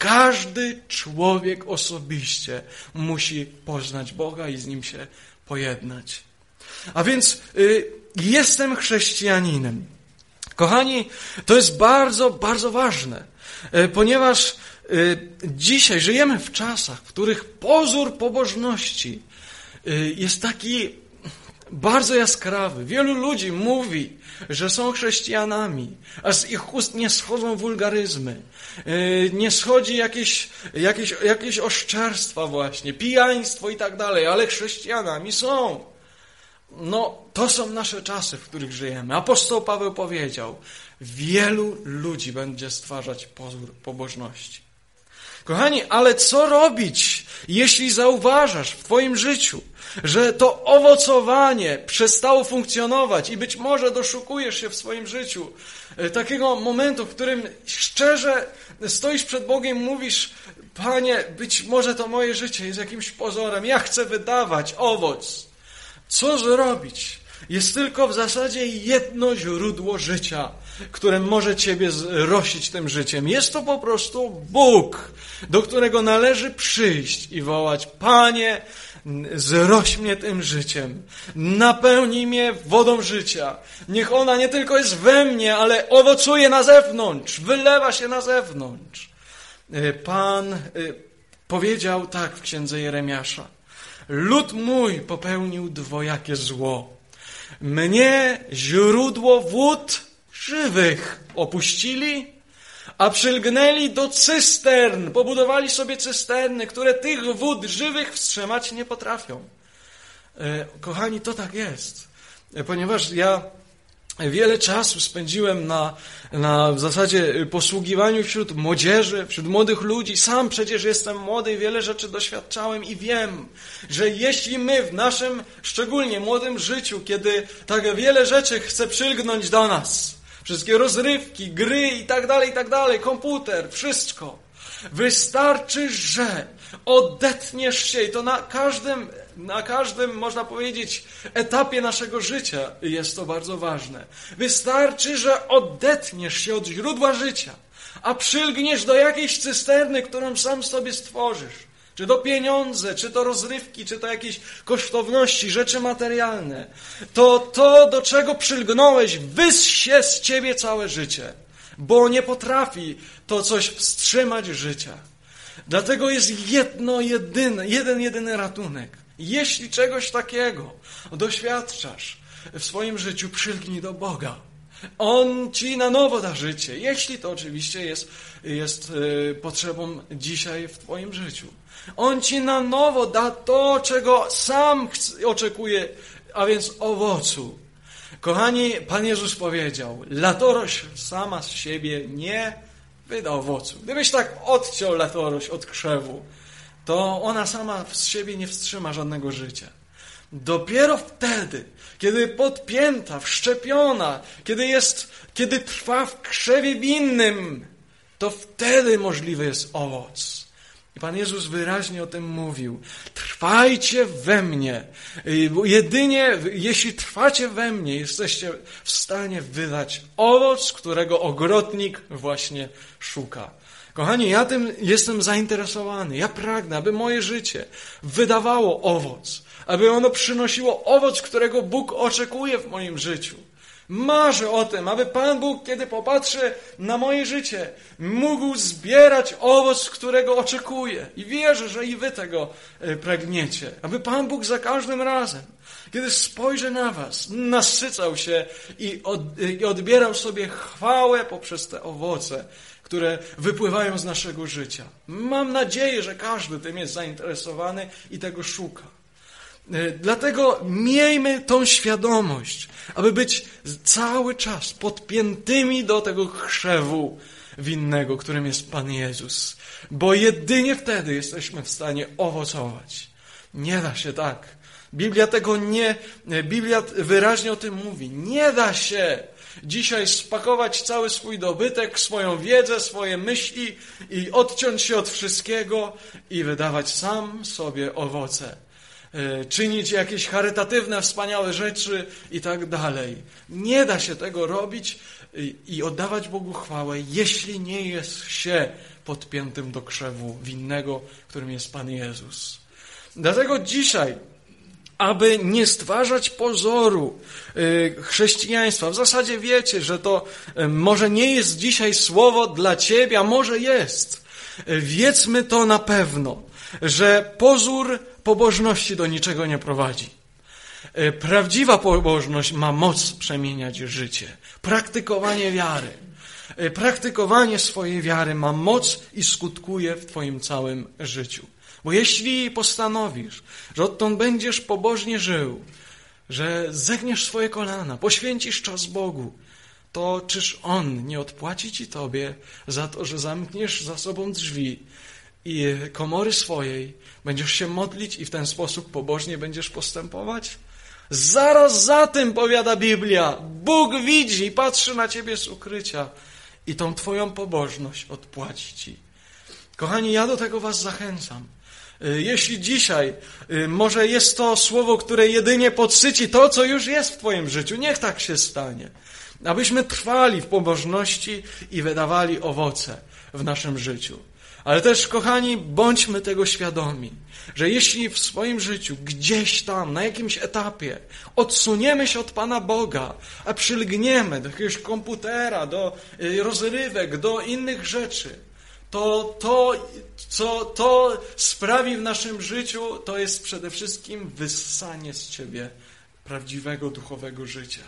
Każdy człowiek osobiście musi poznać Boga i z Nim się pojednać. A więc y, jestem chrześcijaninem. Kochani, to jest bardzo, bardzo ważne, y, ponieważ y, dzisiaj żyjemy w czasach, w których pozór pobożności y, jest taki bardzo jaskrawy. Wielu ludzi mówi, że są chrześcijanami, a z ich ust nie schodzą wulgaryzmy, y, nie schodzi jakieś, jakieś, jakieś oszczerstwa właśnie, pijaństwo i tak dalej, ale chrześcijanami są. No, to są nasze czasy, w których żyjemy. Apostoł Paweł powiedział, wielu ludzi będzie stwarzać pozór pobożności. Kochani, ale co robić, jeśli zauważasz w twoim życiu, że to owocowanie przestało funkcjonować i być może doszukujesz się w swoim życiu takiego momentu, w którym szczerze stoisz przed Bogiem i mówisz: Panie, być może to moje życie jest jakimś pozorem, ja chcę wydawać owoc. Co zrobić? Jest tylko w zasadzie jedno źródło życia, które może ciebie zrosić tym życiem. Jest to po prostu Bóg, do którego należy przyjść i wołać: Panie, zroś mnie tym życiem, napełnij mnie wodą życia. Niech ona nie tylko jest we mnie, ale owocuje na zewnątrz, wylewa się na zewnątrz. Pan powiedział tak w księdze Jeremiasza: lud mój popełnił dwojakie zło. Mnie, źródło wód żywych, opuścili, a przylgnęli do cystern, pobudowali sobie cysterny, które tych wód żywych wstrzymać nie potrafią. Kochani, to tak jest, ponieważ ja wiele czasu spędziłem na, na w zasadzie posługiwaniu wśród młodzieży, wśród młodych ludzi. Sam przecież jestem młody i wiele rzeczy doświadczałem i wiem, że jeśli my w naszym szczególnie młodym życiu, kiedy tak wiele rzeczy chce przylgnąć do nas, wszystkie rozrywki, gry i tak dalej, i tak dalej, komputer, wszystko, wystarczy, że odetniesz się i to na każdym, na każdym, można powiedzieć, etapie naszego życia jest to bardzo ważne. Wystarczy, że odetniesz się od źródła życia, a przylgniesz do jakiejś cysterny, którą sam sobie stworzysz. Czy to pieniądze, czy to rozrywki, czy to jakieś kosztowności, rzeczy materialne. To to, do czego przylgnąłeś, wyssie z ciebie całe życie, bo nie potrafi to coś wstrzymać życia. Dlatego jest jedno, jedyne, jeden, jedyny ratunek. Jeśli czegoś takiego doświadczasz w swoim życiu, przylgnij do Boga. On ci na nowo da życie, jeśli to oczywiście jest, jest yy, potrzebą dzisiaj w twoim życiu. On ci na nowo da to, czego sam oczekuje, a więc owocu. Kochani, Pan Jezus powiedział: latorość sama z siebie nie wyda owocu. Gdybyś tak odciął latorość od krzewu, to ona sama z siebie nie wstrzyma żadnego życia. Dopiero wtedy, kiedy podpięta, wszczepiona, kiedy jest, kiedy trwa w krzewie winnym, to wtedy możliwy jest owoc. I Pan Jezus wyraźnie o tym mówił. Trwajcie we mnie. Jedynie, jeśli trwacie we mnie, jesteście w stanie wydać owoc, którego ogrodnik właśnie szuka. Kochani, ja tym jestem zainteresowany. Ja pragnę, aby moje życie wydawało owoc. Aby ono przynosiło owoc, którego Bóg oczekuje w moim życiu. Marzę o tym, aby Pan Bóg, kiedy popatrzy na moje życie, mógł zbierać owoc, którego oczekuje. I wierzę, że i wy tego pragniecie. Aby Pan Bóg za każdym razem, kiedy spojrzy na was, nasycał się i, od, i odbierał sobie chwałę poprzez te owoce, które wypływają z naszego życia. Mam nadzieję, że każdy tym jest zainteresowany i tego szuka. Dlatego miejmy tą świadomość, aby być cały czas podpiętymi do tego krzewu winnego, którym jest Pan Jezus. Bo jedynie wtedy jesteśmy w stanie owocować. Nie da się tak. Biblia tego nie, Biblia wyraźnie o tym mówi. Nie da się dzisiaj spakować cały swój dobytek, swoją wiedzę, swoje myśli i odciąć się od wszystkiego i wydawać sam sobie owoce. Czynić jakieś charytatywne, wspaniałe rzeczy i tak dalej. Nie da się tego robić i oddawać Bogu chwałę, jeśli nie jest się podpiętym do krzewu winnego, którym jest Pan Jezus. Dlatego dzisiaj, aby nie stwarzać pozoru chrześcijaństwa, w zasadzie wiecie, że to może nie jest dzisiaj słowo dla ciebie, a może jest. Wiedzmy to na pewno, że pozór pobożności do niczego nie prowadzi. Prawdziwa pobożność ma moc przemieniać życie. Praktykowanie wiary. Praktykowanie swojej wiary ma moc i skutkuje w twoim całym życiu. Bo jeśli postanowisz, że odtąd będziesz pobożnie żył, że zegniesz swoje kolana, poświęcisz czas Bogu, to czyż On nie odpłaci Ci Tobie za to, że zamkniesz za sobą drzwi i komory swojej, będziesz się modlić i w ten sposób pobożnie będziesz postępować? Zaraz za tym, powiada Biblia, Bóg widzi i patrzy na Ciebie z ukrycia i tą Twoją pobożność odpłaci Ci. Kochani, ja do tego Was zachęcam. Jeśli dzisiaj może jest to słowo, które jedynie podsyci to, co już jest w Twoim życiu, niech tak się stanie. Abyśmy trwali w pobożności i wydawali owoce w naszym życiu. Ale też, kochani, bądźmy tego świadomi, że jeśli w swoim życiu gdzieś tam, na jakimś etapie odsuniemy się od Pana Boga, a przylgniemy do jakiegoś komputera, do rozrywek, do innych rzeczy, to to, co to sprawi w naszym życiu, to jest przede wszystkim wyssanie z Ciebie prawdziwego duchowego życia.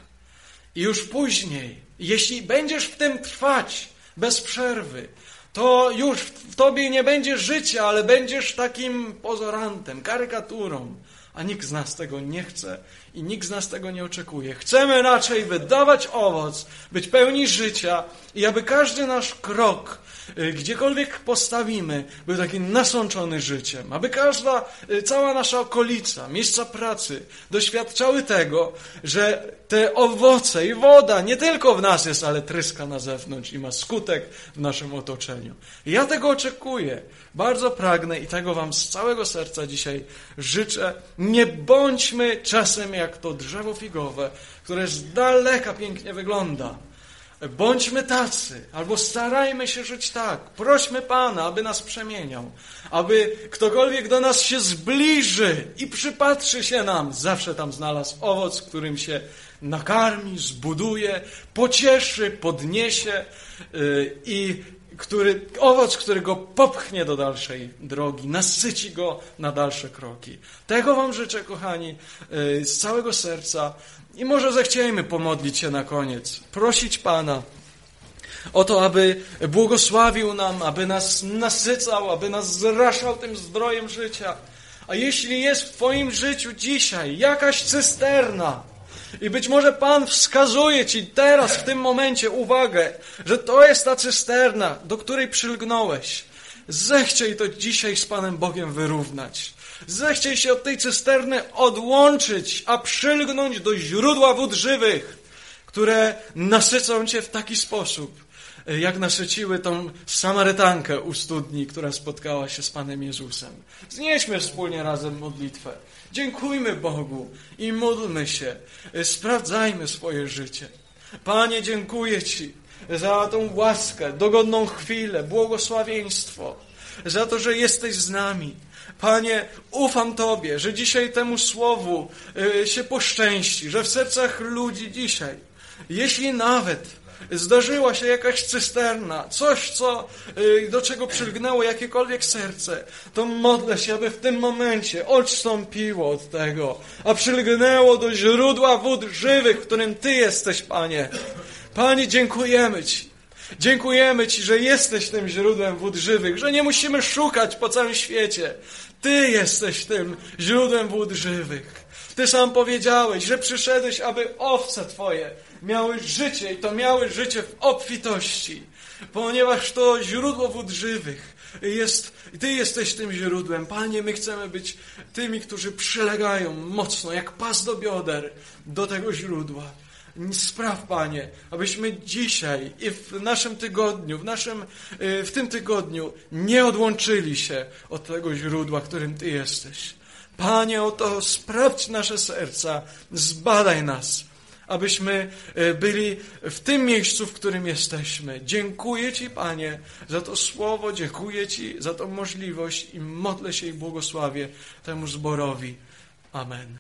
I już później, jeśli będziesz w tym trwać bez przerwy, to już w Tobie nie będzie życia, ale będziesz takim pozorantem, karykaturą. A nikt z nas tego nie chce i nikt z nas tego nie oczekuje. Chcemy raczej wydawać owoc, być pełni życia i aby każdy nasz krok, gdziekolwiek postawimy, był taki nasączony życiem. Aby każda, cała nasza okolica, miejsca pracy doświadczały tego, że te owoce i woda nie tylko w nas jest, ale tryska na zewnątrz i ma skutek w naszym otoczeniu. I ja tego oczekuję. Bardzo pragnę i tego Wam z całego serca dzisiaj życzę. Nie bądźmy czasem jak to drzewo figowe, które z daleka pięknie wygląda. Bądźmy tacy, albo starajmy się żyć tak. Prośmy Pana, aby nas przemieniał. Aby ktokolwiek do nas się zbliży i przypatrzy się nam, zawsze tam znalazł owoc, którym się nakarmi, zbuduje, pocieszy, podniesie yy, i który, owoc, który go popchnie do dalszej drogi, nasyci go na dalsze kroki. Tego Wam życzę, kochani, yy, z całego serca. I może zechciejmy pomodlić się na koniec, prosić Pana o to, aby błogosławił nam, aby nas nasycał, aby nas zraszał tym zdrojem życia. A jeśli jest w Twoim życiu dzisiaj jakaś cysterna i być może Pan wskazuje Ci teraz, w tym momencie uwagę, że to jest ta cysterna, do której przylgnąłeś, zechciej to dzisiaj z Panem Bogiem wyrównać. Zechciej się od tej cysterny odłączyć, a przylgnąć do źródła wód żywych, które nasycą Cię w taki sposób, jak nasyciły tą Samarytankę u studni, która spotkała się z Panem Jezusem. Znieśmy wspólnie razem modlitwę. Dziękujmy Bogu i módlmy się. Sprawdzajmy swoje życie. Panie, dziękuję Ci za tą łaskę, dogodną chwilę, błogosławieństwo, za to, że jesteś z nami. Panie, ufam Tobie, że dzisiaj temu słowu y, się poszczęści, że w sercach ludzi dzisiaj, jeśli nawet zdarzyła się jakaś cysterna, coś, co, y, do czego przylgnęło jakiekolwiek serce, to modlę się, aby w tym momencie odstąpiło od tego, a przylgnęło do źródła wód żywych, w którym Ty jesteś, Panie. Panie, dziękujemy Ci. Dziękujemy Ci, że jesteś tym źródłem wód żywych, że nie musimy szukać po całym świecie. Ty jesteś tym źródłem wód żywych. Ty sam powiedziałeś, że przyszedłeś, aby owce Twoje miały życie i to miały życie w obfitości. Ponieważ to źródło wód żywych jest, Ty jesteś tym źródłem. Panie, my chcemy być tymi, którzy przylegają mocno, jak pas do bioder, do tego źródła. Spraw, Panie, abyśmy dzisiaj i w naszym tygodniu, w naszym, w tym tygodniu nie odłączyli się od tego źródła, którym Ty jesteś. Panie, oto sprawdź nasze serca, zbadaj nas, abyśmy byli w tym miejscu, w którym jesteśmy. Dziękuję Ci, Panie, za to słowo, dziękuję Ci za tą możliwość i modlę się i błogosławię temu zborowi. Amen.